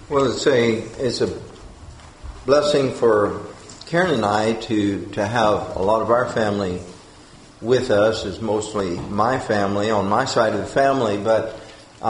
Well, it's a blessing for Karen and I to have a lot of our family with us. It's mostly my family on my side of the family, but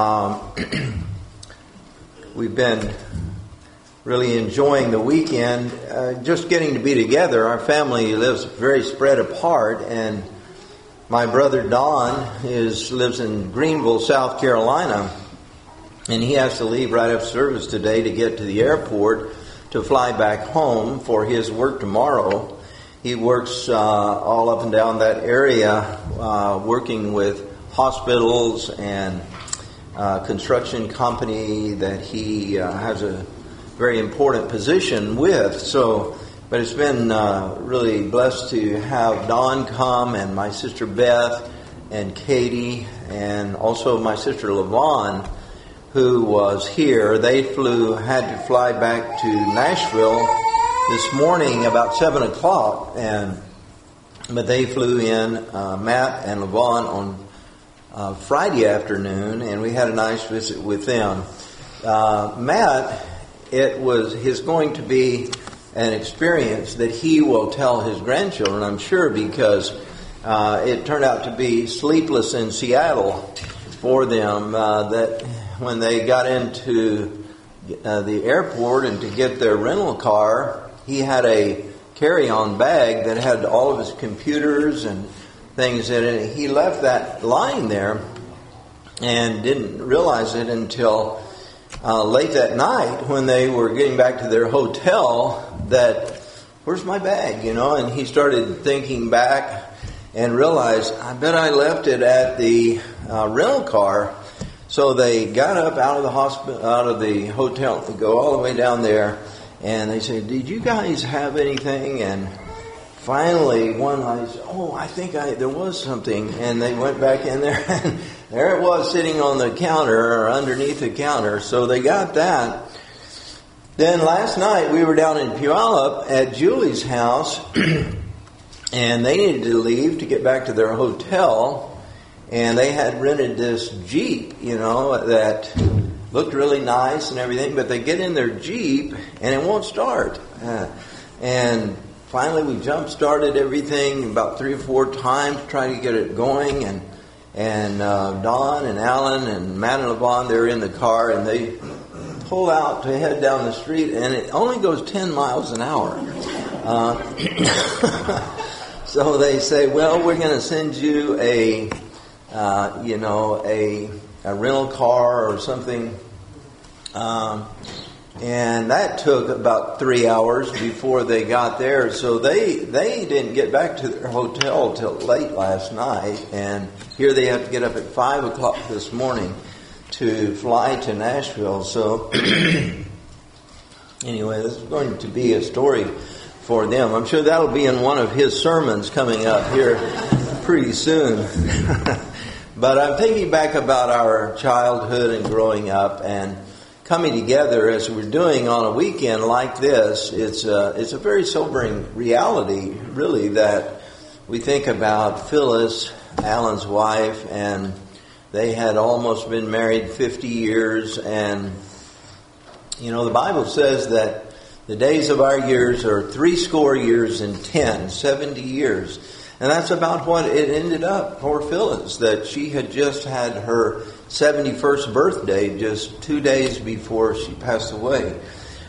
we've been really enjoying the weekend, just getting to be together. Our family lives very spread apart, and my brother Don lives in Greenville, South Carolina, and he has to leave right after service today to get to the airport to fly back home for his work tomorrow. He works all up and down that area, working with hospitals and construction company that he has a very important position with. But it's been really blessed to have Don come, and my sister Beth and Katie, and also my sister LaVon, who was here. They had to fly back to Nashville this morning about 7 o'clock, but they flew in, Matt and LaVon, on Friday afternoon, and we had a nice visit with them. Matt, is going to be an experience that he will tell his grandchildren, I'm sure, because it turned out to be sleepless in Seattle for them, that when they got into the airport and to get their rental car, he had a carry-on bag that had all of his computers and things in it. He left that lying there and didn't realize it until late that night when they were getting back to their hotel that, where's my bag, and he started thinking back and realized, I bet I left it at the rental car. So they got up out of the hotel to go all the way down there, and they said, did you guys have anything? And finally one guy said, I think there was something, and they went back in there, and there it was sitting on the counter or underneath the counter. So they got that. Then last night we were down in Puyallup at Julie's house, and they needed to leave to get back to their hotel. And they had rented this Jeep, that looked really nice and everything, but they get in their Jeep and it won't start. And finally we jump-started everything about 3 or 4 times, trying to get it going. And Don and Alan and Matt and LaVon, they're in the car, and they pull out to head down the street, and it only goes 10 miles an hour. So they say, well, we're going to send you a rental car or something. And that took about 3 hours before they got there. So they didn't get back to their hotel till late last night. And here they have to get up at 5 o'clock this morning to fly to Nashville. So anyway, this is going to be a story for them. I'm sure that'll be in one of his sermons coming up here pretty soon. But I'm thinking back about our childhood and growing up and coming together as we're doing on a weekend like this. It's a very sobering reality, really, that we think about Phyllis, Alan's wife, and they had almost been married 50 years. And, the Bible says that the days of our years are 70 years and 10, 70 years. And that's about what it ended up for Phyllis, that she had just had her 71st birthday just 2 days before she passed away.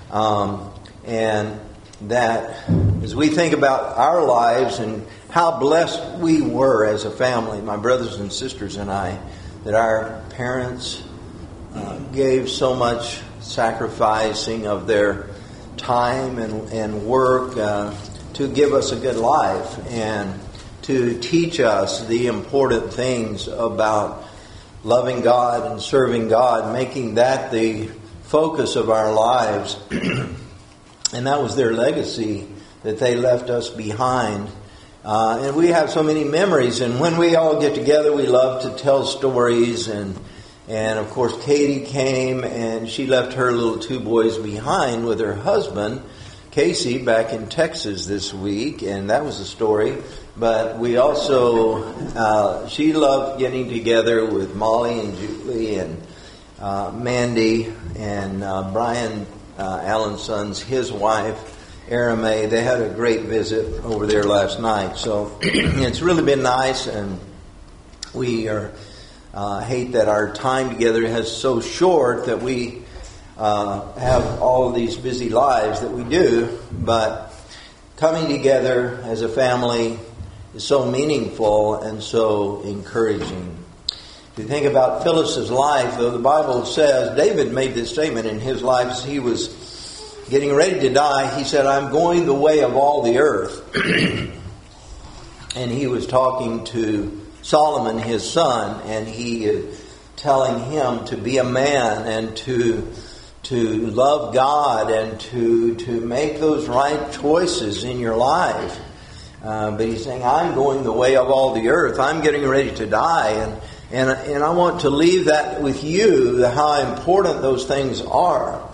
And that, as we think about our lives and how blessed we were as a family, my brothers and sisters and I, that our parents gave so much sacrificing of their time and work to give us a good life and to teach us the important things about loving God and serving God, making that the focus of our lives. And that was their legacy that they left us behind. And we have so many memories, and when we all get together, we love to tell stories. And of course, Katie came, and she left her little 2 boys behind with her husband, Casey, back in Texas this week, and that was a story. But we also, she loved getting together with Molly and Julie and Mandy and Brian Allen's sons, his wife, Aramay, they had a great visit over there last night. So it's really been nice, and we are hate that our time together is so short that we have all of these busy lives that we do, but coming together as a family is so meaningful and so encouraging. If you think about Phyllis's life, though, the Bible says, David made this statement in his life as he was getting ready to die. He said, I'm going the way of all the earth. And he was talking to Solomon, his son, and he is telling him to be a man and to love God and to make those right choices in your life. But he's saying, I'm going the way of all the earth. I'm getting ready to die. And I want to leave that with you, how important those things are.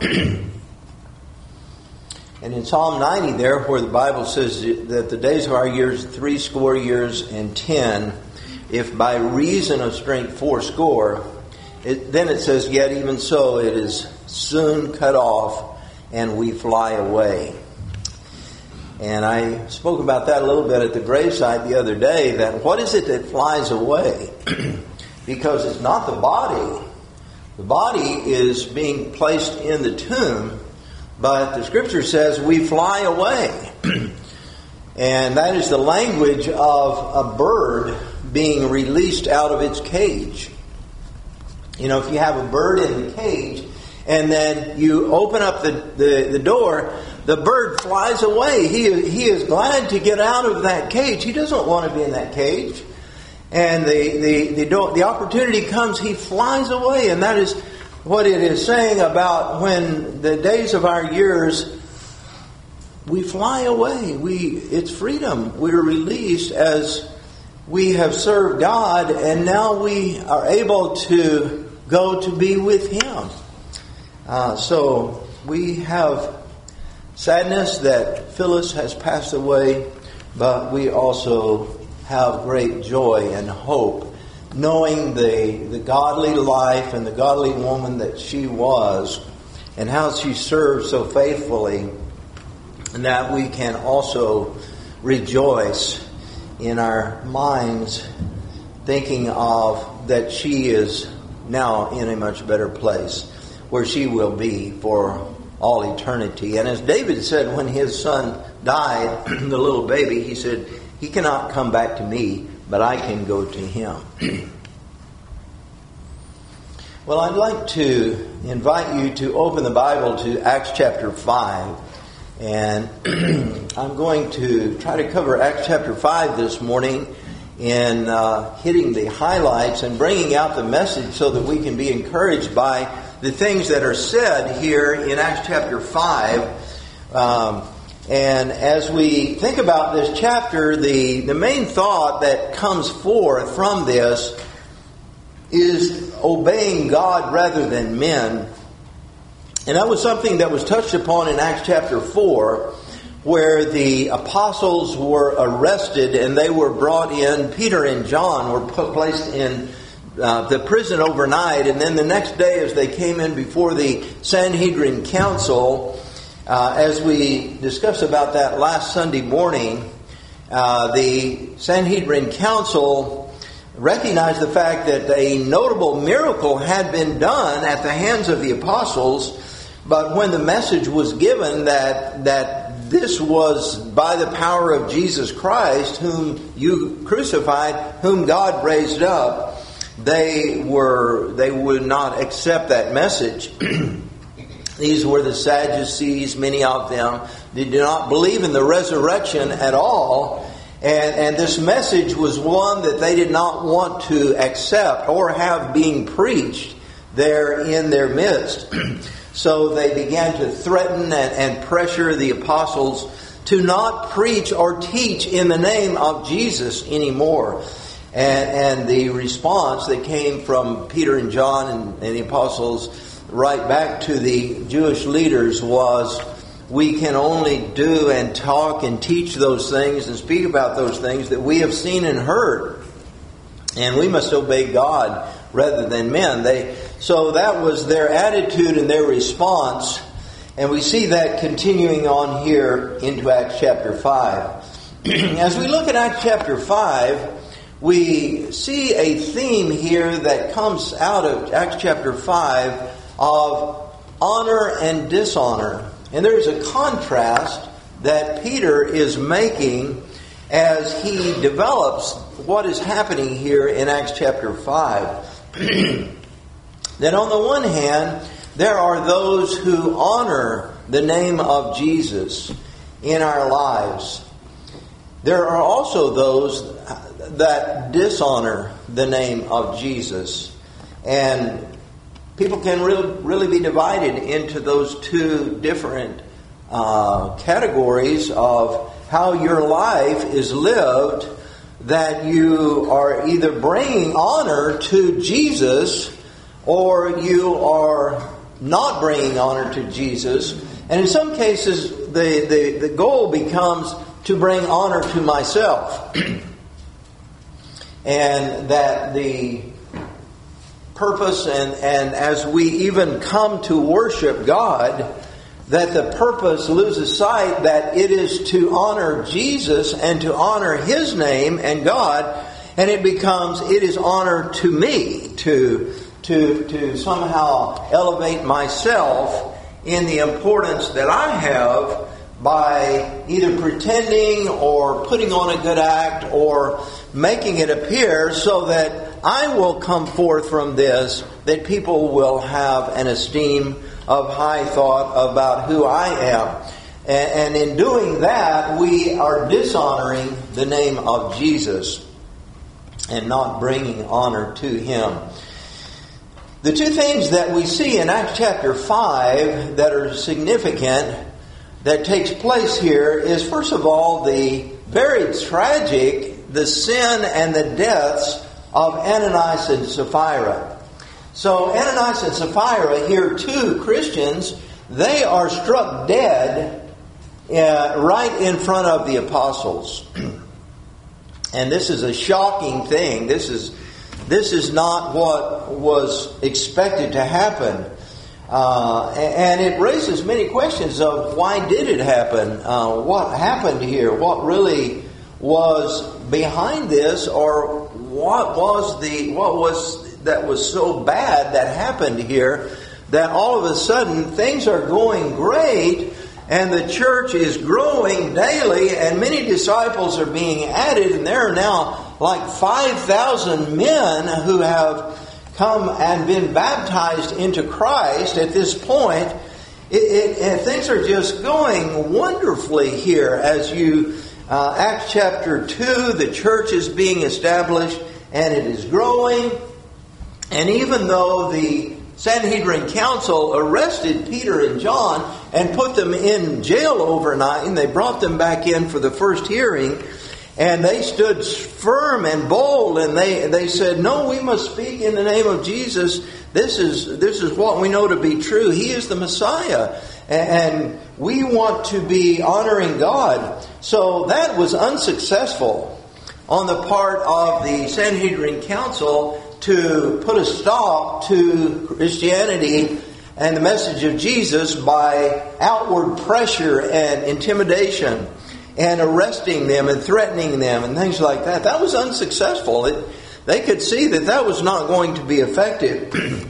And in Psalm 90 there, where the Bible says that the days of our years, 70 years and 10, if by reason of strength 80, then it says, yet even so it is soon cut off and we fly away. And I spoke about that a little bit at the gravesite the other day, that what is it that flies away? Because it's not the body. The body is being placed in the tomb, but the Scripture says we fly away. And that is the language of a bird being released out of its cage. You know, if you have a bird in the cage and then you open up the door, the bird flies away. He is glad to get out of that cage. He doesn't want to be in that cage. And the opportunity comes, he flies away. And that is what it is saying about when the days of our years, we fly away. It's freedom. We're released as we have served God, and now we are able to go to be with Him. So we have sadness that Phyllis has passed away, but we also have great joy and hope, knowing the godly life and the godly woman that she was, and how she served so faithfully, and that we can also rejoice in our minds, thinking of that she is now in a much better place, where she will be for all eternity. And as David said when his son died, the little baby, he said, he cannot come back to me, but I can go to him. Well, I'd like to invite you to open the Bible to Acts chapter 5. And I'm going to try to cover Acts chapter 5 this morning in hitting the highlights and bringing out the message so that we can be encouraged by the things that are said here in Acts chapter 5. And as we think about this chapter, the main thought that comes forth from this is obeying God rather than men. And that was something that was touched upon in Acts chapter 4, where the apostles were arrested and they were brought in. Peter and John were placed in the prison overnight, and then the next day as they came in before the Sanhedrin Council, as we discussed about that last Sunday morning, the Sanhedrin Council recognized the fact that a notable miracle had been done at the hands of the apostles, but when the message was given that this was by the power of Jesus Christ, whom you crucified, whom God raised up, they would not accept that message. These were the Sadducees, many of them. They did not believe in the resurrection at all. And this message was one that they did not want to accept or have being preached there in their midst. So they began to threaten and pressure the apostles to not preach or teach in the name of Jesus anymore. And the response that came from Peter and John and the apostles right back to the Jewish leaders was, we can only do and talk and teach those things and speak about those things that we have seen and heard. And we must obey God rather than men. So that was their attitude and their response. And we see that continuing on here into Acts chapter 5. As we look at Acts chapter 5, we see a theme here that comes out of Acts chapter 5 of honor and dishonor. And there's a contrast that Peter is making as he develops what is happening here in Acts chapter 5. That on the one hand, there are those who honor the name of Jesus in our lives. There are also those that dishonor the name of Jesus. And people can really be divided into those two different categories of how your life is lived, that you are either bringing honor to Jesus or you are not bringing honor to Jesus. And in some cases, the goal becomes to bring honor to myself. And that the purpose, and as we even come to worship God, that the purpose loses sight that it is to honor Jesus and to honor His name and God, and it is honor to me to somehow elevate myself in the importance that I have by either pretending or putting on a good act or making it appear so that I will come forth from this, that people will have an esteem of high thought about who I am. And in doing that, we are dishonoring the name of Jesus and not bringing honor to Him. The two things that we see in Acts chapter 5 that are significant that takes place here is, first of all, the very tragic, the sin and the deaths of Ananias and Sapphira. So Ananias and Sapphira, here two Christians, they are struck dead right in front of the apostles. And this is a shocking thing. This is not what was expected to happen. And it raises many questions of why did it happen? What happened here? What really was behind this? Or what was that was so bad that happened here that all of a sudden things are going great and the church is growing daily and many disciples are being added, and there are now like 5,000 men who have come and been baptized into Christ at this point. And things are just going wonderfully here as you Acts chapter 2, the church is being established and it is growing. And even though the Sanhedrin Council arrested Peter and John and put them in jail overnight, and they brought them back in for the first hearing, and they stood firm and bold, and they said, no, we must speak in the name of Jesus. This is what we know to be true. He is the Messiah, and we want to be honoring God. So that was unsuccessful on the part of the Sanhedrin Council to put a stop to Christianity and the message of Jesus by outward pressure and intimidation and arresting them and threatening them and things like that. That was unsuccessful. They could see that was not going to be effective.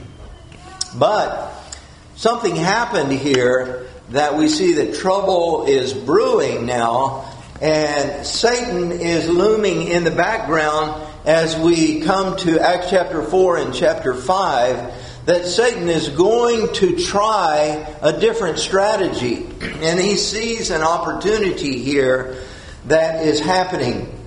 But something happened here that we see that trouble is brewing now, and Satan is looming in the background as we come to Acts chapter 4 and chapter 5, that Satan is going to try a different strategy. And he sees an opportunity here that is happening.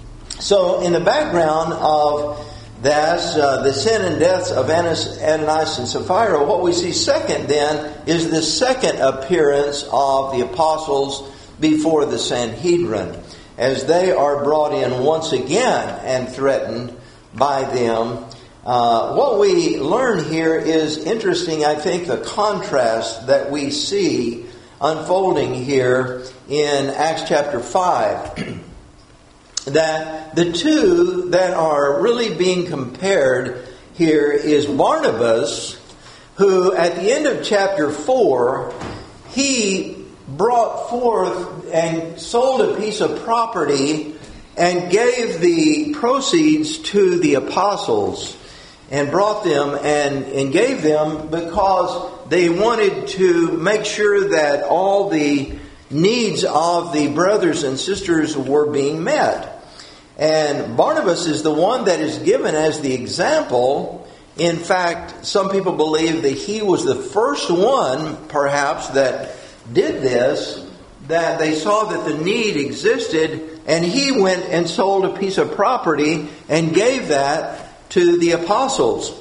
So in the background of this, the sin and deaths of Ananias and Sapphira, what we see second then is the second appearance of the apostles before the Sanhedrin, as they are brought in once again and threatened by them. What we learn here is interesting, I think, the contrast that we see unfolding here in Acts chapter 5. That the two that are really being compared here is Barnabas, who at the end of chapter 4, he brought forth and sold a piece of property and gave the proceeds to the apostles and brought them and gave them because they wanted to make sure that all the needs of the brothers and sisters were being met. And Barnabas is the one that is given as the example. In fact, some people believe that he was the first one, perhaps, that did this, that they saw that the need existed, and he went and sold a piece of property and gave that to the apostles.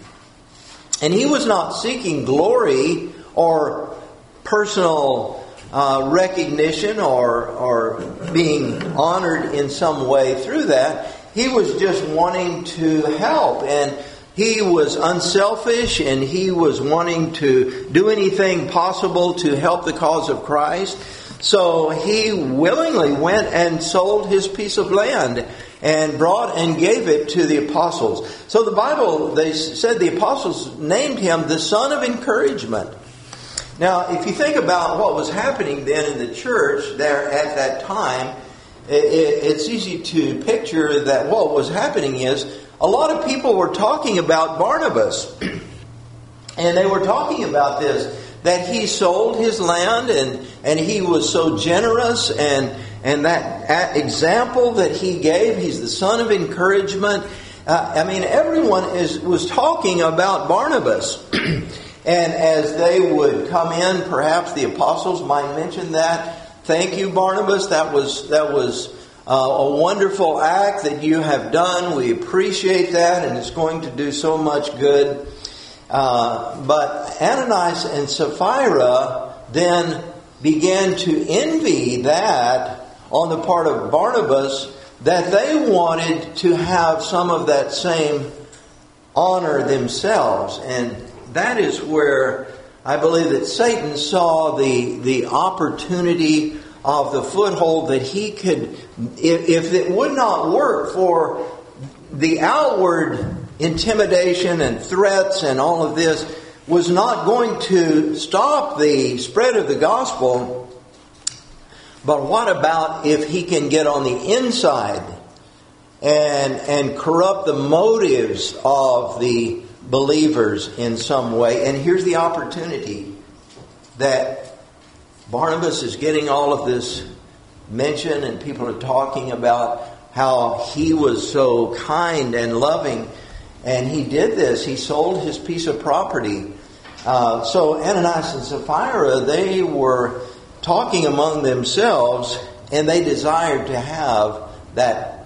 And he was not seeking glory or personal recognition or being honored in some way through that. He was just wanting to help, and he was unselfish, and he was wanting to do anything possible to help the cause of Christ. So he willingly went and sold his piece of land and brought and gave it to the apostles. So the Bible, they said the apostles named him the son of encouragement. Now, if you think about what was happening then in the church there at that time, it's easy to picture that what was happening is a lot of people were talking about Barnabas. And they were talking about this, that he sold his land and he was so generous, and that example that he gave, he's the son of encouragement. Everyone was talking about Barnabas. And as they would come in, perhaps the apostles might mention that. Thank you, Barnabas. That was a wonderful act that you have done. We appreciate that, and it's going to do so much good. But Ananias and Sapphira then began to envy that on the part of Barnabas, that they wanted to have some of that same honor themselves. And that is where I believe that Satan saw the opportunity of the foothold that he could, if it would not work for the outward intimidation and threats and all of this was not going to stop the spread of the gospel. But what about if he can get on the inside and corrupt the motives of the believers in some way? And here's the opportunity that Barnabas is getting all of this mention, and people are talking about how he was so kind and loving. And he did this. He sold his piece of property. So Ananias and Sapphira, they were talking among themselves, and they desired to have that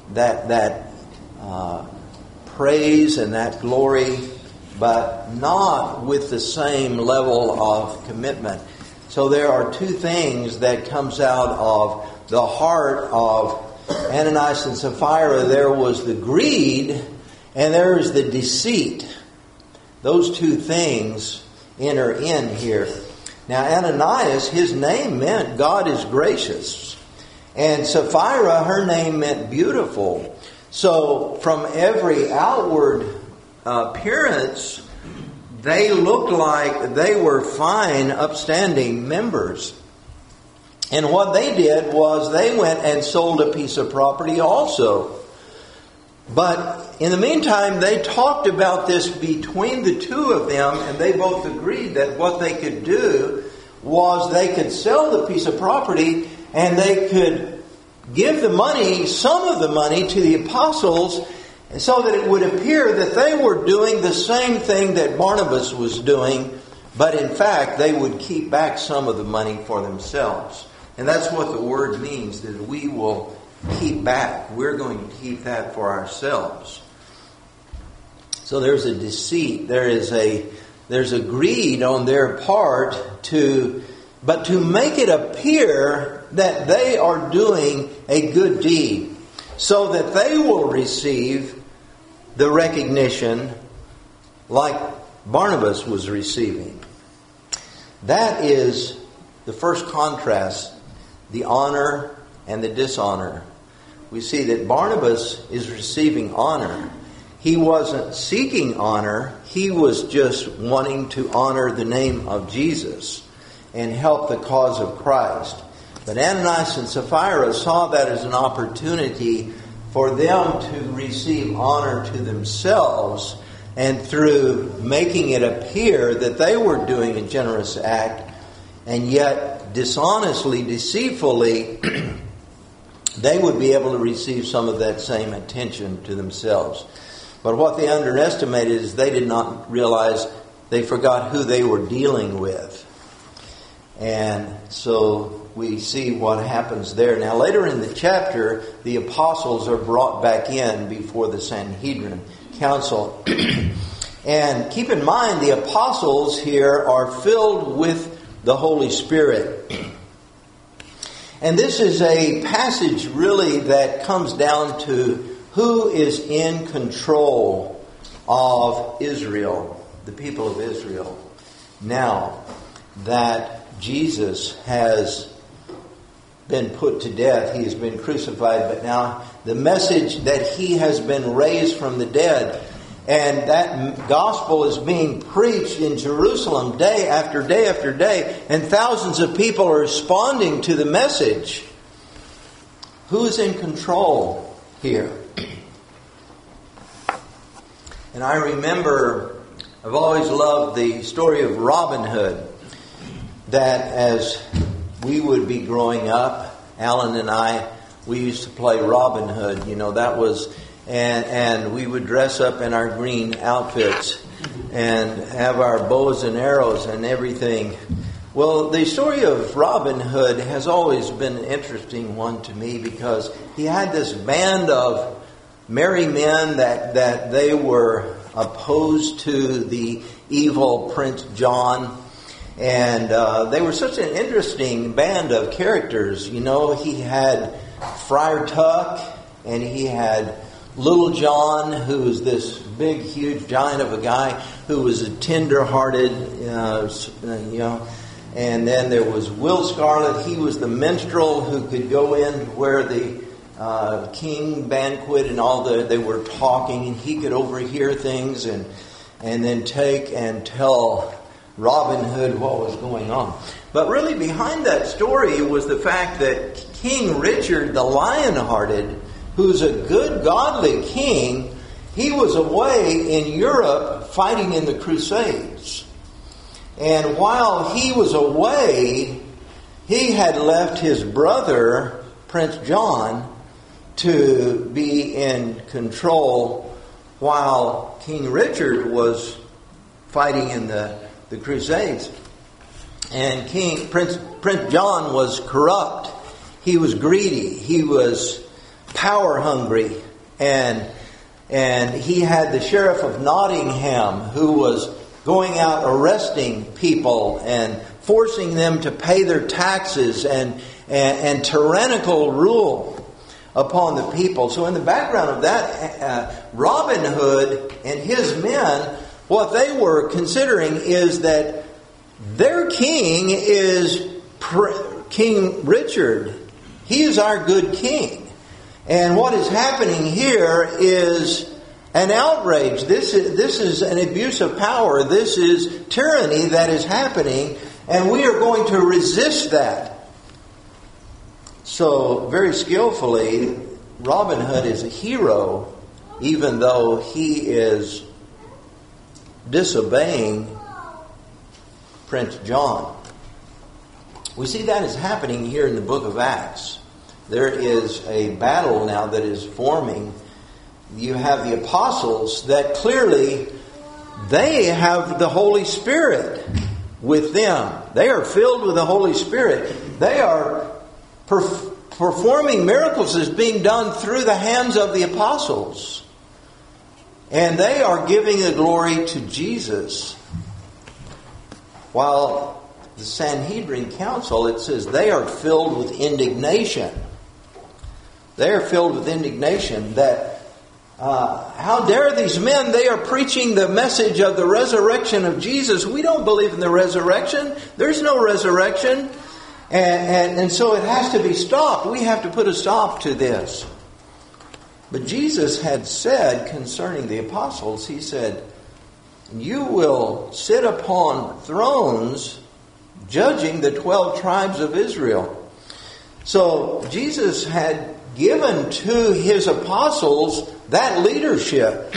praise and that glory, but not with the same level of commitment. So there are two things that comes out of the heart of Ananias and Sapphira. There was the greed, and there is the deceit. Those two things enter in here. Now, Ananias, his name meant God is gracious. And Sapphira, her name meant beautiful. So from every outward appearance, they looked like they were fine, upstanding members. And what they did was they went and sold a piece of property also. But in the meantime, they talked about this between the two of them, and they both agreed that what they could do was they could sell the piece of property and they could give the money, some of the money, to the apostles, so that it would appear that they were doing the same thing that Barnabas was doing, but in fact they would keep back some of the money for themselves. And that's what the word means, that we will keep back. We're going to keep that for ourselves. So there's a deceit. There's a greed on their part but to make it appear that they are doing a good deed, so that they will receive the recognition like Barnabas was receiving. That is the first contrast, the honor and the dishonor. We see that Barnabas is receiving honor. he wasn't seeking honor. He was just wanting to honor the name of Jesus and help the cause of Christ. But Ananias and Sapphira saw that as an opportunity for them to receive honor to themselves, and through making it appear that they were doing a generous act, and yet dishonestly, deceitfully, they would be able to receive some of that same attention to themselves. But what they underestimated is they did not realize they forgot who they were dealing with. And so we see what happens there. Now later in the chapter, the apostles are brought back in before the Sanhedrin council. And keep in mind, the apostles here are filled with the Holy Spirit. And this is a passage really that comes down to who is in control of Israel, the people of Israel. Now that Jesus has been put to death, he has been crucified, but now the message that he has been raised from the dead, and that gospel is being preached in Jerusalem day after day after day, and thousands of people are responding to the message. Who is in control here? And I remember, I've always loved the story of Robin Hood, that as we would be growing up, Alan and I, we used to play Robin Hood. You know, that was, and we would dress up in our green outfits and have our bows and arrows and everything. Well, the story of Robin Hood has always been an interesting one to me, because he had this band of merry men that they were opposed to the evil Prince John. And they were such an interesting band of characters. You know, he had Friar Tuck, and he had Little John, who was this big, huge giant of a guy who was a tender-hearted, And then there was Will Scarlet. He was the minstrel who could go in where the king banquet and they were talking, and he could overhear things and then take and tell Robin Hood what was going on. But really behind that story was the fact that King Richard the Lionhearted, who's a good, godly king, he was away in Europe fighting in the Crusades. And while he was away, he had left his brother, Prince John, to be in control while King Richard was fighting in the Crusades. And Prince John was corrupt. He was greedy. He was power hungry. And he had the Sheriff of Nottingham, who was going out arresting people and forcing them to pay their taxes and tyrannical rule upon the people. So in the background of that, Robin Hood and his men, what they were considering is that their king is King Richard. He is our good king. And what is happening here is an outrage. This is an abuse of power. This is tyranny that is happening, and we are going to resist that. So, very skillfully, Robin Hood is a hero, even though he is disobeying Prince John. We see that is happening here in the book of Acts. There is a battle now that is forming. You have the apostles that clearly they have the Holy Spirit with them. They are filled with the Holy Spirit. They are performing miracles that's being done through the hands of the apostles. And they are giving the glory to Jesus. While the Sanhedrin council, it says they are filled with indignation. They are filled with indignation that how dare these men? They are preaching the message of the resurrection of Jesus. We don't believe in the resurrection. There's no resurrection. And so it has to be stopped. We have to put a stop to this. But Jesus had said concerning the apostles, he said, you will sit upon thrones judging the 12 tribes of Israel. So Jesus had given to his apostles that leadership.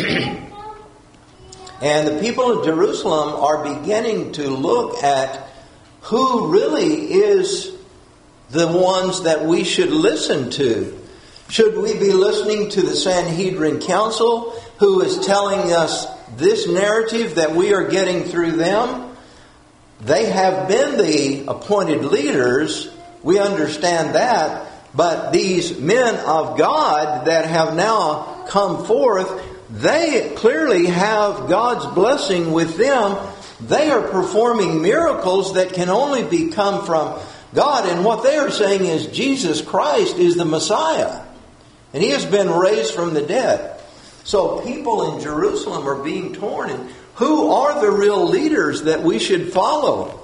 And the people of Jerusalem are beginning to look at who really is the ones that we should listen to. Should we be listening to the Sanhedrin Council, who is telling us this narrative that we are getting through them? They have been the appointed leaders. We understand that. But these men of God that have now come forth, they clearly have God's blessing with them. They are performing miracles that can only come from God. And what they are saying is Jesus Christ is the Messiah. And He has been raised from the dead. So people in Jerusalem are being torn. And who are the real leaders that we should follow?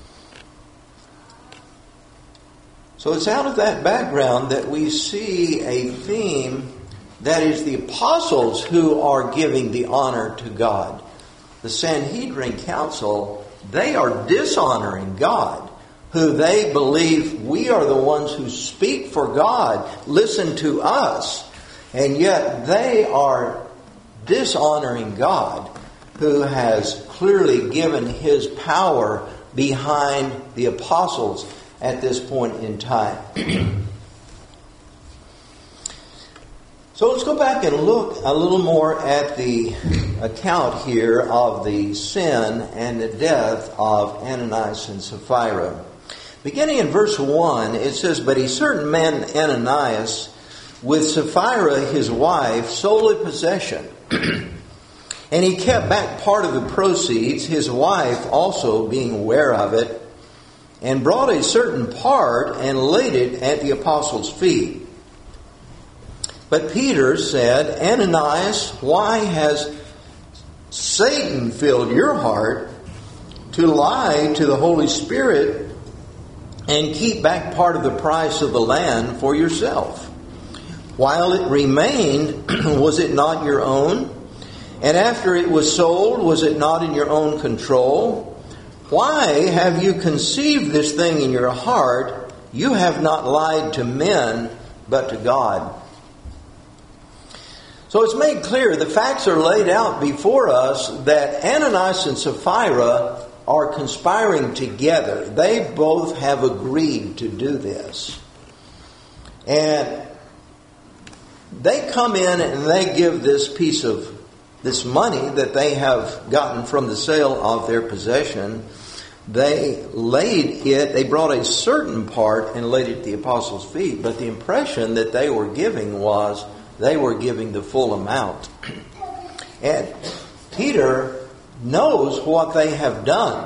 So it's out of that background that we see a theme that is the apostles who are giving the honor to God. The Sanhedrin Council, they are dishonoring God, who they believe we are the ones who speak for God, listen to us, and yet they are dishonoring God, who has clearly given His power behind the apostles at this point in time. So let's go back and look a little more at the account here of the sin and the death of Ananias and Sapphira. Beginning in verse 1, it says, "But a certain man, Ananias, with Sapphira his wife, sold a possession. And he kept back part of the proceeds, his wife also being aware of it, and brought a certain part and laid it at the apostles' feet. But Peter said, Ananias, why has Satan filled your heart to lie to the Holy Spirit and keep back part of the price of the land for yourself? While it remained, was it not your own? And after it was sold, was it not in your own control? Why have you conceived this thing in your heart? You have not lied to men, but to God." So it's made clear, the facts are laid out before us that Ananias and Sapphira are conspiring together. They both have agreed to do this. And they come in and they give this money that they have gotten from the sale of their possession. They brought a certain part and laid it at the apostles' feet. But the impression that they were giving was they were giving the full amount. And Peter knows what they have done.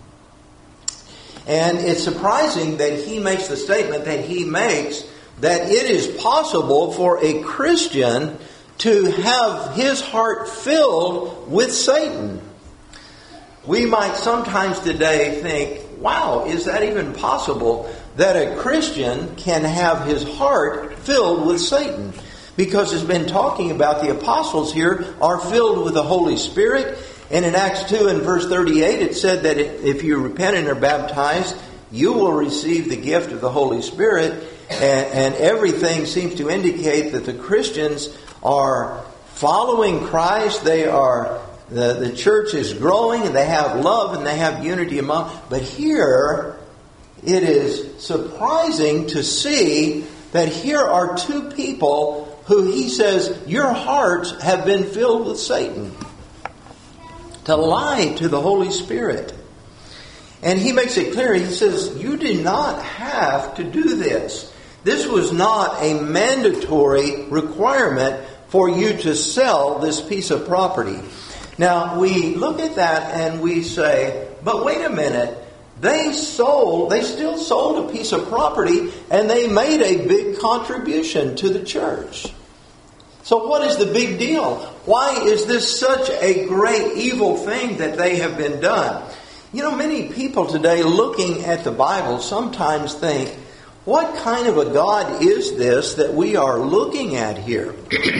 And it's surprising that he makes the statement that he makes, that it is possible for a Christian to have his heart filled with Satan. We might sometimes today think, wow, is that even possible that a Christian can have his heart filled with Satan? Because it's been talking about the apostles here are filled with the Holy Spirit. And in Acts 2 and verse 38, it said that if you repent and are baptized, you will receive the gift of the Holy Spirit. And everything seems to indicate that the Christians are following Christ. They are the church is growing, and they have love and they have unity among. But here it is surprising to see that here are two people who he says, your hearts have been filled with Satan, to lie to the Holy Spirit. And he makes it clear, he says, you do not have to do this. This was not a mandatory requirement for you to sell this piece of property. Now, we look at that and we say, but wait a minute, they still sold a piece of property and they made a big contribution to the church. So what is the big deal? Why is this such a great evil thing that they have been done? You know, many people today looking at the Bible sometimes think, what kind of a God is this that we are looking at here?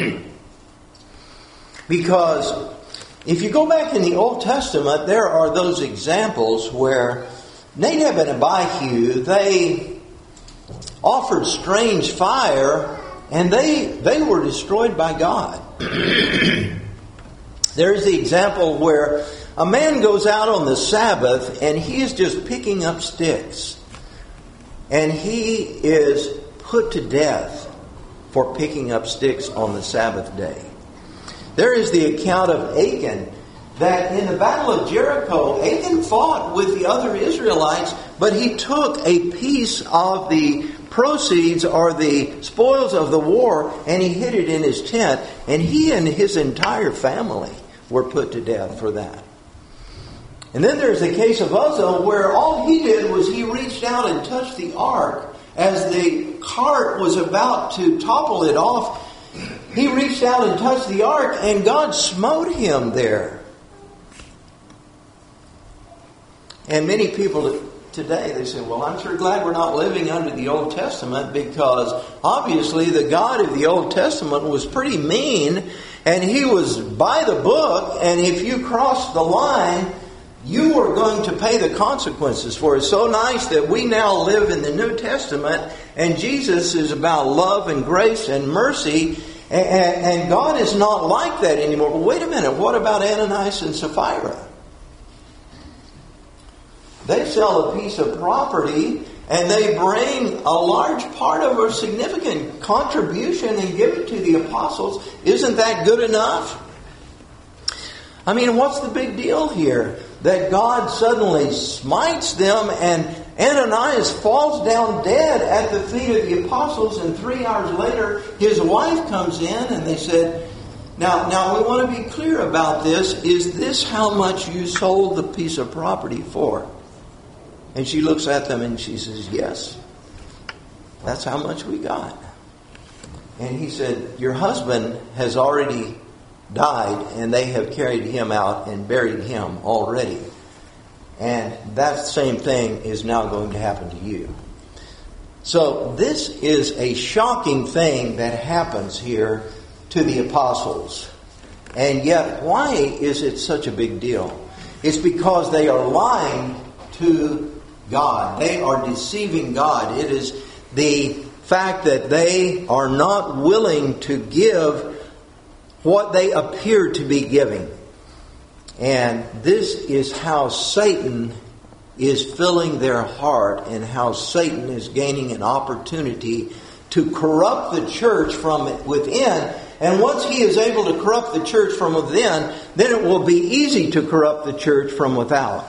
Because if you go back in the Old Testament, there are those examples where Nadab and Abihu, they offered strange fire and they were destroyed by God. There's the example where a man goes out on the Sabbath and he is just picking up sticks. And he is put to death for picking up sticks on the Sabbath day. There is the account of Achan, that in the Battle of Jericho, Achan fought with the other Israelites, but he took a piece of the proceeds or the spoils of the war and he hid it in his tent, and he and his entire family were put to death for that. And then there's the case of Uzzah, where all he did was he reached out and touched the ark as the cart was about to topple it off. He reached out and touched the ark, and God smote him there. And many people today, they say, well, I'm sure glad we're not living under the Old Testament, because obviously the God of the Old Testament was pretty mean, and he was by the book, and if you crossed the line, you were going to pay the consequences for it. It's so nice that we now live in the New Testament, and Jesus is about love and grace and mercy, and God is not like that anymore. But wait a minute, what about Ananias and Sapphira? They sell a piece of property and they bring a large part of a significant contribution and give it to the apostles. Isn't that good enough? I mean, what's the big deal here? That God suddenly smites them and Ananias falls down dead at the feet of the apostles, and 3 hours later his wife comes in and they said, Now we want to be clear about this. Is this how much you sold the piece of property for? And she looks at them and she says, yes, that's how much we got. And he said, your husband has already died and they have carried him out and buried him already. And that same thing is now going to happen to you. So this is a shocking thing that happens here to the apostles. And yet, why is it such a big deal? It's because they are lying to God. They are deceiving God. It is the fact that they are not willing to give what they appear to be giving. And this is how Satan is filling their heart, and how Satan is gaining an opportunity to corrupt the church from within. And once he is able to corrupt the church from within, then it will be easy to corrupt the church from without.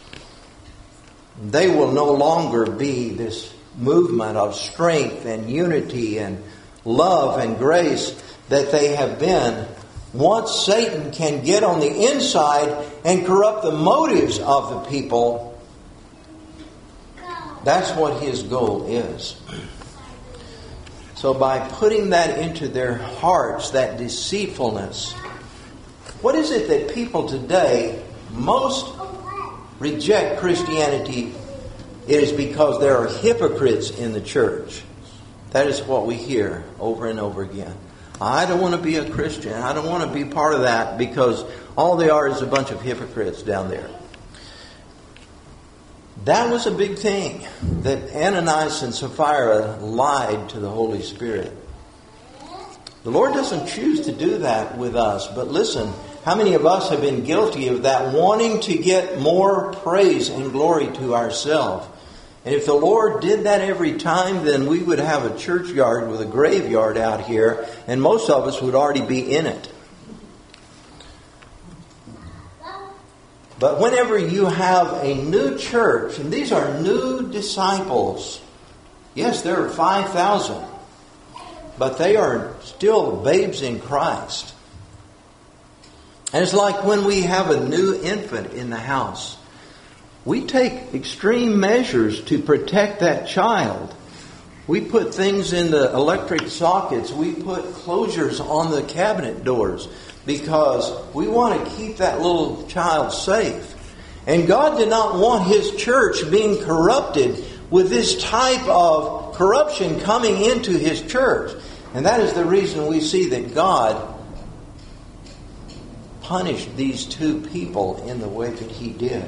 They will no longer be this movement of strength and unity and love and grace that they have been. Once Satan can get on the inside and corrupt the motives of the people, that's what his goal is. So by putting that into their hearts, that deceitfulness, what is it that people today most reject Christianity? It is because there are hypocrites in the church. That is what we hear over and over again. I don't want to be a Christian. I don't want to be part of that, because all they are is a bunch of hypocrites down there. That was a big thing, that Ananias and Sapphira lied to the Holy Spirit. The Lord doesn't choose to do that with us, but listen, how many of us have been guilty of that, wanting to get more praise and glory to ourselves? And if the Lord did that every time, then we would have a churchyard with a graveyard out here, and most of us would already be in it. But whenever you have a new church, and these are new disciples, yes, there are 5,000, but they are still babes in Christ. And it's like when we have a new infant in the house. We take extreme measures to protect that child. We put things in the electric sockets. We put closures on the cabinet doors because we want to keep that little child safe. And God did not want His church being corrupted with this type of of corruption coming into His church. And that is the reason we see that God punished these two people in the way that He did.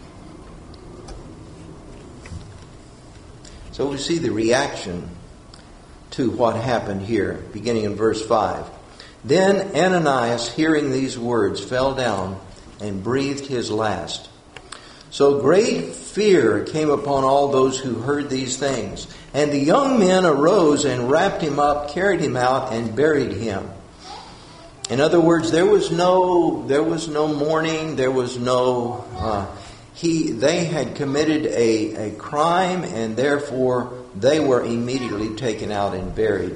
So we see the reaction to what happened here, beginning in verse 5. Then Ananias, hearing these words, fell down and breathed his last. So great fear came upon all those who heard these things. And the young men arose and wrapped him up, carried him out, and buried him. In other words, there was no mourning. There was no. They had committed a crime, and therefore they were immediately taken out and buried.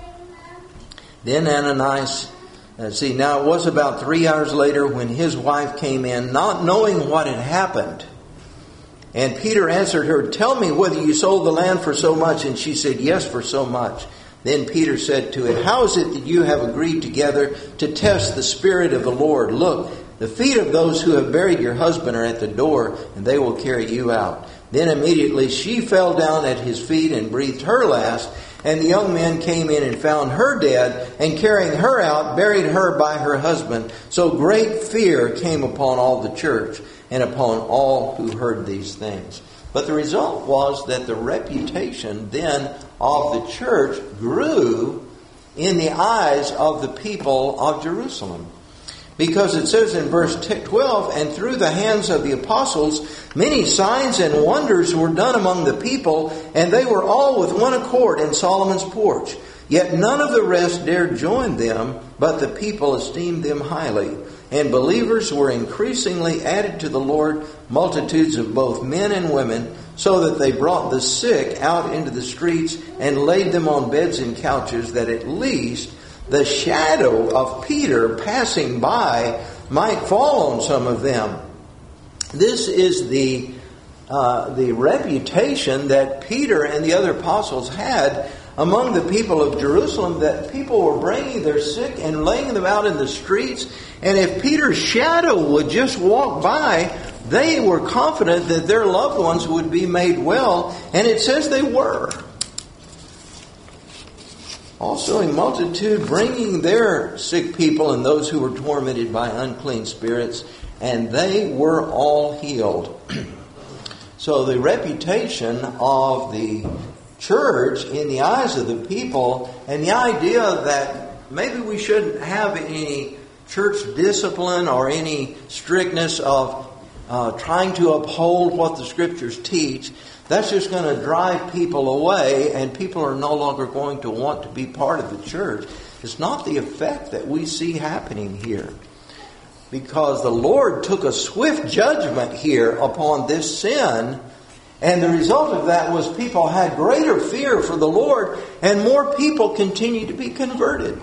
Then Ananias, now it was about 3 hours later when his wife came in, not knowing what had happened. And Peter answered her, "Tell me whether you sold the land for so much." And she said, "Yes, for so much." Then Peter said to it, "How is it that you have agreed together to test the Spirit of the Lord? Look, the feet of those who have buried your husband are at the door, and they will carry you out." Then immediately she fell down at his feet and breathed her last. And the young men came in and found her dead, and carrying her out, buried her by her husband. So great fear came upon all the church and upon all who heard these things. But the result was that the reputation then of the church grew in the eyes of the people of Jerusalem. Because it says in verse 12, "And through the hands of the apostles, many signs and wonders were done among the people, and they were all with one accord in Solomon's porch. Yet none of the rest dared join them, but the people esteemed them highly. And believers were increasingly added to the Lord, multitudes of both men and women, so that they brought the sick out into the streets and laid them on beds and couches, that at least the shadow of Peter passing by might fall on some of them." This is the reputation that Peter and the other apostles had among the people of Jerusalem, that people were bringing their sick and laying them out in the streets. And if Peter's shadow would just walk by, they were confident that their loved ones would be made well. And it says they were. Also a multitude bringing their sick people and those who were tormented by unclean spirits, and they were all healed. So the reputation of the church in the eyes of the people, and the idea that maybe we shouldn't have any church discipline or any strictness of trying to uphold what the Scriptures teach, that's just going to drive people away, and people are no longer going to want to be part of the church. It's not the effect that we see happening here. Because the Lord took a swift judgment here upon this sin, and the result of that was people had greater fear for the Lord, and more people continued to be converted.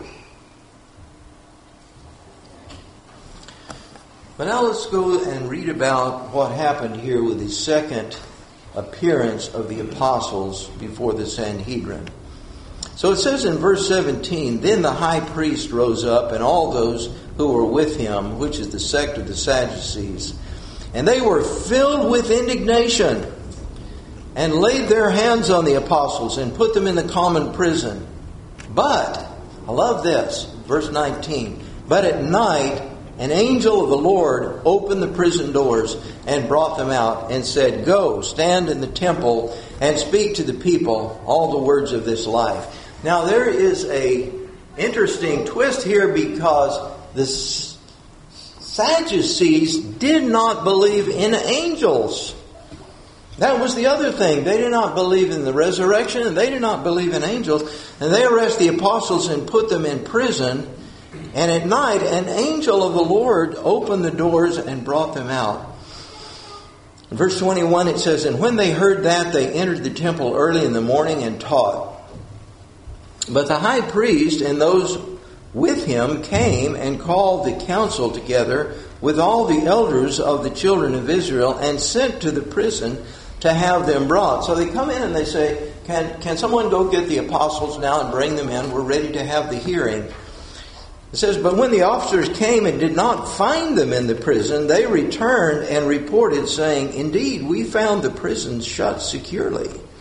But now let's go and read about what happened here with the second appearance of the apostles before the Sanhedrin. So it says in verse 17, "Then the high priest rose up, and all those who were with him, which is the sect of the Sadducees, and they were filled with indignation, and laid their hands on the apostles, and put them in the common prison. But," I love this, verse 19, "but at night an angel of the Lord opened the prison doors and brought them out, and said, 'Go, stand in the temple, and speak to the people all the words of this life.'" Now there is a interesting twist here, because the Sadducees did not believe in angels. That was the other thing. They did not believe in the resurrection, and they did not believe in angels. And they arrest the apostles and put them in prison. And at night, an angel of the Lord opened the doors and brought them out. In verse 21, it says, "And when they heard that, they entered the temple early in the morning and taught. But the high priest and those with him came and called the council together with all the elders of the children of Israel, and sent to the prison to have them brought." So they come in and they say, can someone go get the apostles now and bring them in? We're ready to have the hearing. It says, "But when the officers came and did not find them in the prison, they returned and reported, saying, 'Indeed, we found the prison shut securely,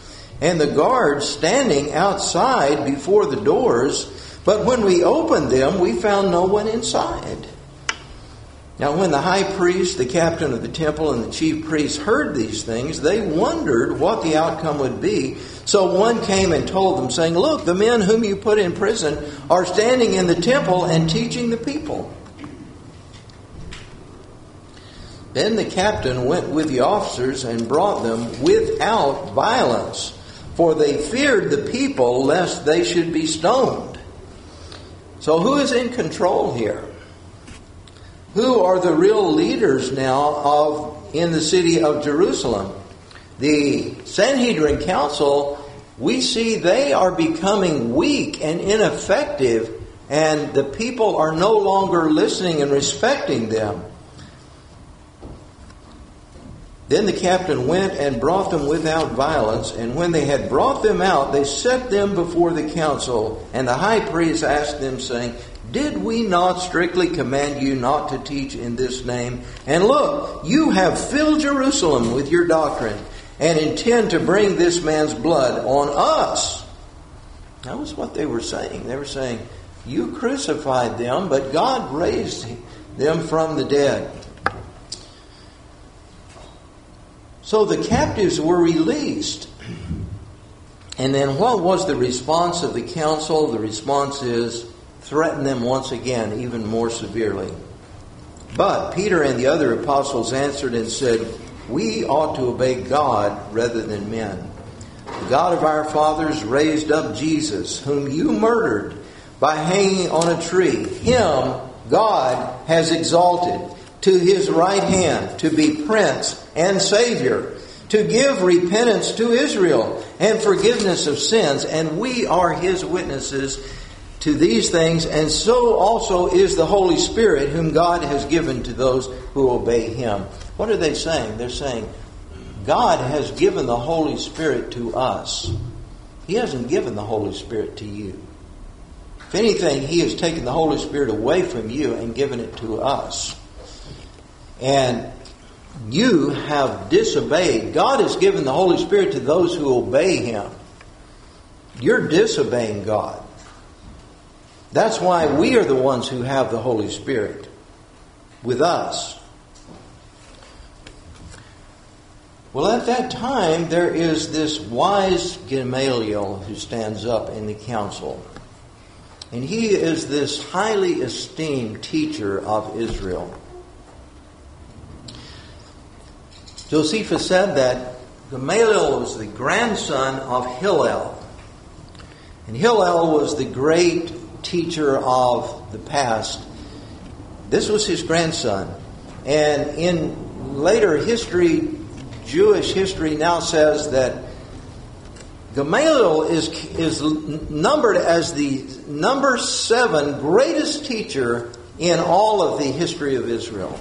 and the guards standing outside before the doors. But when we opened them, we found no one inside." Now when the high priest, the captain of the temple, and the chief priests heard these things, they wondered what the outcome would be. So one came and told them, saying, "Look, the men whom you put in prison are standing in the temple and teaching the people." Then the captain went with the officers and brought them without violence, for they feared the people lest they should be stoned. So who is in control here? Who are the real leaders now in the city of Jerusalem? The Sanhedrin Council, we see they are becoming weak and ineffective, and the people are no longer listening and respecting them. Then the captain went and brought them without violence, and when they had brought them out, they set them before the council. And the high priest asked them, saying, "Did we not strictly command you not to teach in this name? And look, you have filled Jerusalem with your doctrine, and intend to bring this man's blood on us." That was what they were saying. They were saying, "You crucified them, but God raised them from the dead." So the captives were released. And then what was the response of the council? The response is, threaten them once again, even more severely. But Peter and the other apostles answered and said, "We ought to obey God rather than men. The God of our fathers raised up Jesus, whom you murdered by hanging on a tree. Him God has exalted to his right hand to be Prince and Savior, to give repentance to Israel and forgiveness of sins. And we are his witnesses to these things, and so also is the Holy Spirit, whom God has given to those who obey him." What are they saying? They're saying, God has given the Holy Spirit to us. He hasn't given the Holy Spirit to you. If anything, he has taken the Holy Spirit away from you and given it to us. And you have disobeyed. God has given the Holy Spirit to those who obey him. You're disobeying God. That's why we are the ones who have the Holy Spirit with us. Well, at that time, there is this wise Gamaliel who stands up in the council. And he is this highly esteemed teacher of Israel. Josephus said that Gamaliel was the grandson of Hillel. And Hillel was the great teacher of the past. This was his grandson. And in later history, Jewish history now says that Gamaliel is numbered as the number 7 greatest teacher in all of the history of Israel.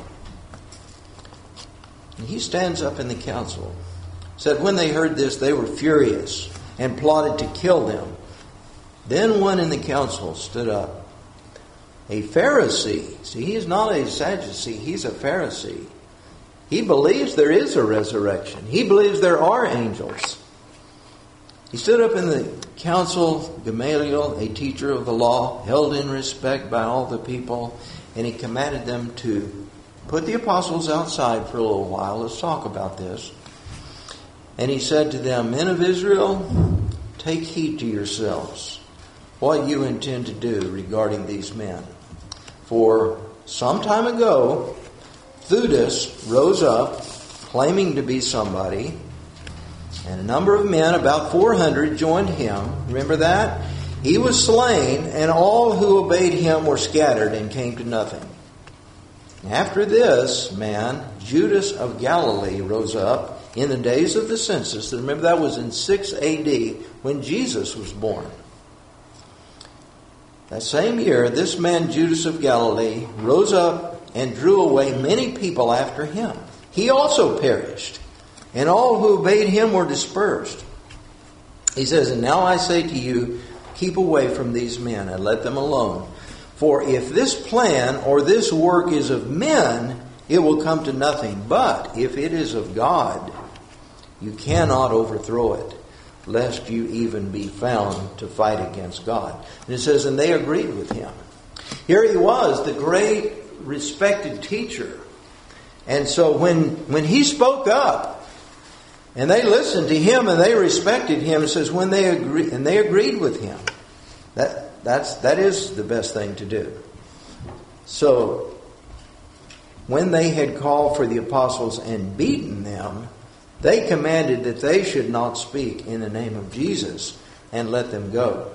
And he stands up in the council. Said when they heard this, they were furious and plotted to kill them. Then one in the council stood up, a Pharisee. See, he is not a Sadducee, he's a Pharisee. He believes there is a resurrection. He believes there are angels. He stood up in the council, Gamaliel, a teacher of the law, held in respect by all the people, and he commanded them to put the apostles outside for a little while. Let's talk about this. And he said to them, "Men of Israel, take heed to yourselves what you intend to do regarding these men. For some time ago, Theudas rose up, claiming to be somebody, and a number of men, about 400, joined him." Remember that? "He was slain, and all who obeyed him were scattered and came to nothing. After this man, Judas of Galilee rose up in the days of the census." And remember, that was in 6 AD when Jesus was born. That same year, this man, Judas of Galilee, rose up and drew away many people after him. He also perished, and all who obeyed him were dispersed. He says, "And now I say to you, keep away from these men and let them alone. For if this plan or this work is of men, it will come to nothing. But if it is of God, you cannot overthrow it, lest you even be found to fight against God. And it says, and they agreed with him. Here he was, the great respected teacher. And so when he spoke up, and they listened to him and they respected him, it says when they agreed with him. That is the best thing to do. So when they had called for the apostles and beaten them, they commanded that they should not speak in the name of Jesus, and let them go.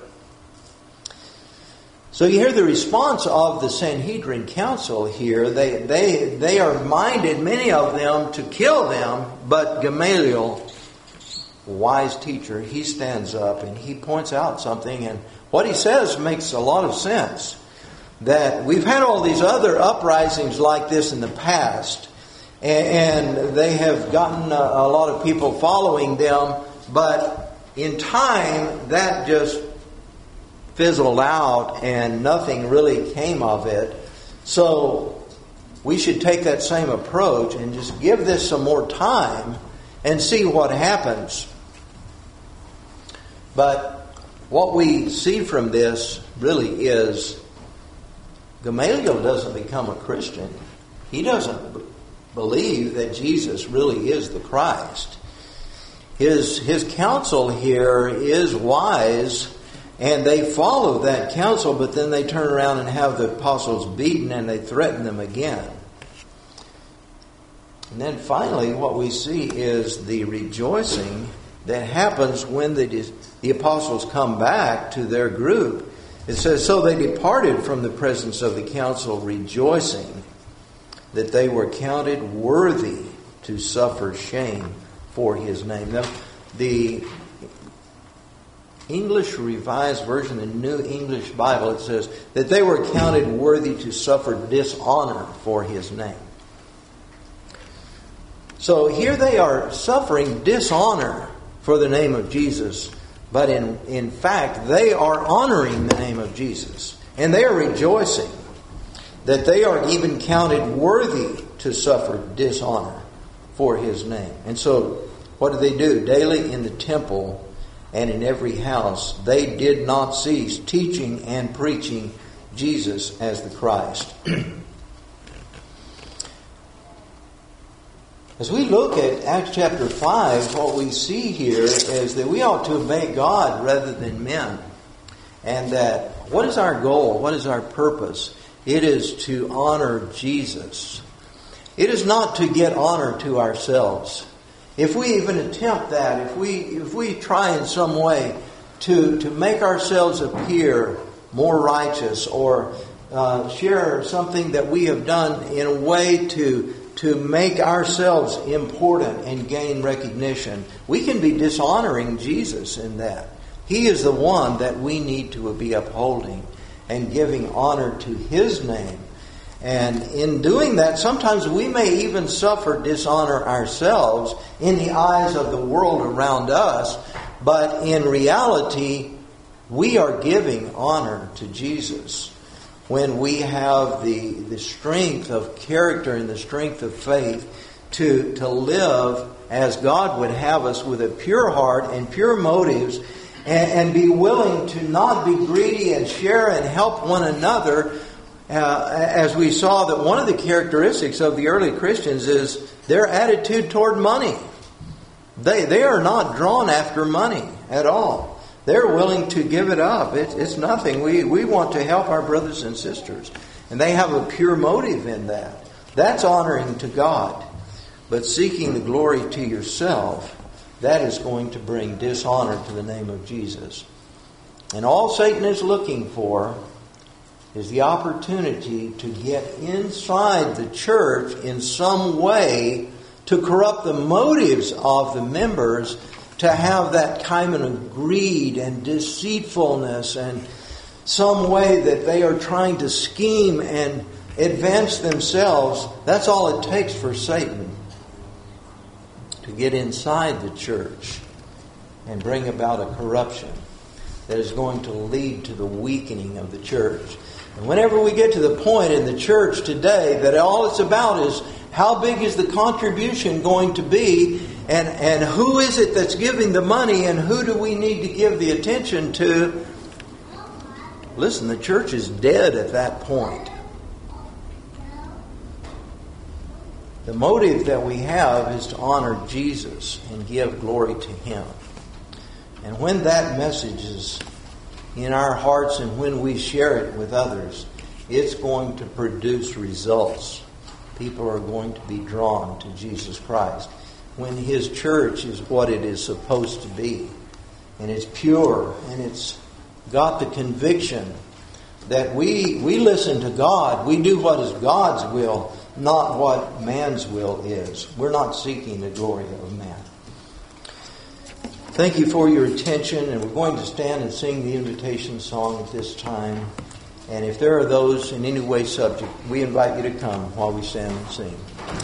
So you hear the response of the Sanhedrin council here. They are minded, many of them, to kill them, but Gamaliel, wise teacher, he stands up and he points out something, and what he says makes a lot of sense. That we've had all these other uprisings like this in the past, and they have gotten a lot of people following them, but in time that just fizzled out and nothing really came of it. So we should take that same approach and just give this some more time and see what happens. But what we see from this really is Gamaliel doesn't become a Christian. He doesn't believe that Jesus really is the Christ. His counsel here is wise, and they follow that counsel, but then they turn around and have the apostles beaten and they threaten them again. And then finally what we see is the rejoicing that happens when the apostles come back to their group. It says, so they departed from the presence of the council, rejoicing that they were counted worthy to suffer shame for his name. Now, the English Revised Version, the New English Bible, it says that they were counted worthy to suffer dishonor for his name. So here they are suffering dishonor for the name of Jesus, but in fact they are honoring the name of Jesus, and they are rejoicing that they are even counted worthy to suffer dishonor for his name. And so what do? Daily in the temple and in every house they did not cease teaching and preaching Jesus as the Christ. As we look at Acts chapter 5, what we see here is that we ought to obey God rather than men. And that what is our goal? What is our purpose? It is to honor Jesus. It is not to get honor to ourselves. If we even attempt that, if we try in some way to make ourselves appear more righteous, or share something that we have done in a way to make ourselves important and gain recognition, we can be dishonoring Jesus in that. He is the one that we need to be upholding and giving honor to his name. And in doing that, sometimes we may even suffer dishonor ourselves in the eyes of the world around us. But in reality, we are giving honor to Jesus when we have the strength of character and the strength of faith to live as God would have us, with a pure heart and pure motives, and be willing to not be greedy and share and help one another. As we saw, that one of the characteristics of the early Christians is their attitude toward money. They are not drawn after money at all. They're willing to give it up. It's nothing. We want to help our brothers and sisters. And they have a pure motive in that. That's honoring to God. But seeking the glory to yourself, that is going to bring dishonor to the name of Jesus. And all Satan is looking for is the opportunity to get inside the church in some way to corrupt the motives of the members, to have that kind of greed and deceitfulness and some way that they are trying to scheme and advance themselves. That's all it takes for Satan to get inside the church and bring about a corruption that is going to lead to the weakening of the church. And whenever we get to the point in the church today that all it's about is how big is the contribution going to be, And who is it that's giving the money, and who do we need to give the attention to? Listen, the church is dead at that point. The motive that we have is to honor Jesus and give glory to Him. And when that message is in our hearts and when we share it with others, it's going to produce results. People are going to be drawn to Jesus Christ when His church is what it is supposed to be. And it's pure, and it's got the conviction that we listen to God. We do what is God's will, not what man's will is. We're not seeking the glory of man. Thank you for your attention, and we're going to stand and sing the invitation song at this time. And if there are those in any way subject, we invite you to come while we stand and sing.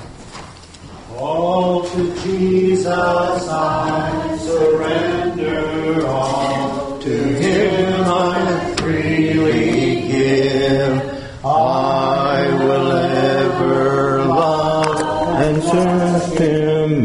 All to Jesus I surrender, all to Him I freely give. I will ever love and serve Him.